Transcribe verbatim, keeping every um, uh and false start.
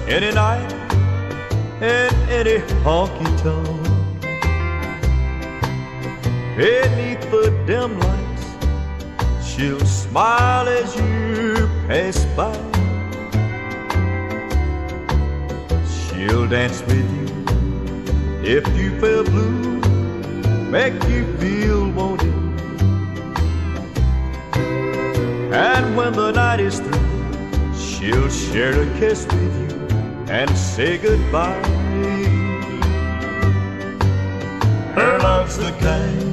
any night in any honky-tonk. Beneath the dim lights, she'll smile as you pass by. She'll dance with you if you feel blue, make you feel wanted. And when the night is through, she'll share a kiss with you and say goodbye. Her love's the kind